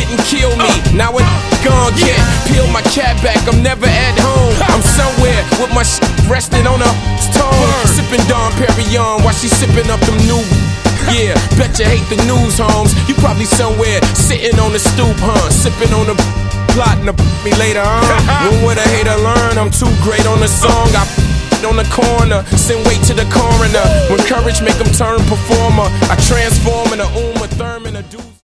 didn't kill me. Now it gon' get. Peel my cat back, I'm never at home. I'm somewhere with my resting on her tongue. Sipping Dom Perignon while she sipping up them new. Yeah, bet you hate the news, Holmes. You probably somewhere sitting on the stoop, huh? Sipping on the plotting to me later, huh? When would a hater learn? I'm too great on the song. I on the corner, send weight to the coroner. When courage make them turn performer, I transform in a Uma Thurman, a dude.